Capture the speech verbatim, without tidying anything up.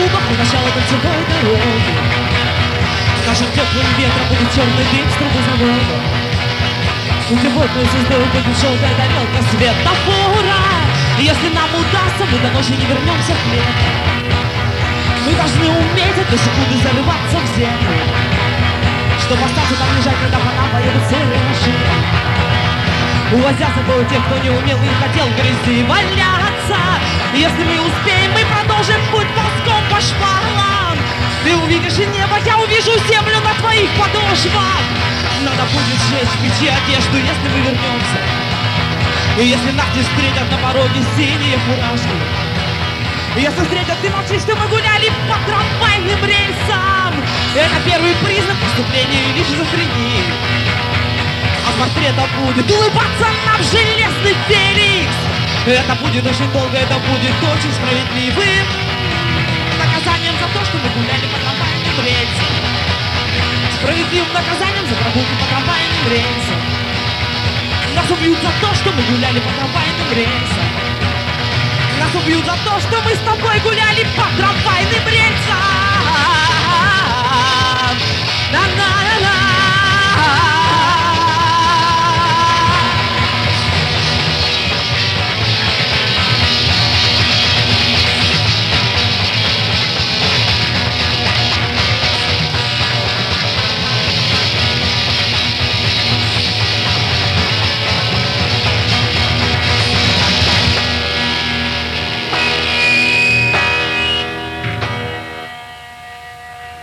глубоко начало кольцевой дороги. Нашим теплым ветром будет черный дым с трубозавода. Путеводную звезду будет желтая тарелка светофора. И если нам удастся, мы до ночи не вернемся в лето. Мы должны уметь одну секунду зарываться в землю, чтобы остаться там лежать, когда по нам поедут серые машины, увозя с собой тех, кто не умел и хотел в грязи валяться. И если мы успеем, мы продолжим путь ползком по шпалам. Ты увидишь и небо, я увижу землю на твоих подошвах. Надо будет сжечь в печи одежду, если мы вернемся. И если нас не встретят на пороге синие фуражки. И если встретят, ты молчишь, что мы гуляли по трамвайным рельсам. Это первый признак преступления или шизофрении. А портрета будет улыбаться нам железный Феликс. Это будет очень долго, это будет очень справедливым наказанием за то, что мы гуляли по трамвайным рельсам. Справедливым наказанием за прогулки по трамвайным рельсам. Нас убьют за то, что мы гуляли по трамвайным рельсам. Нас убьют за то, что мы с тобой гуляли по трамвайным рельсам. На-на-на-на.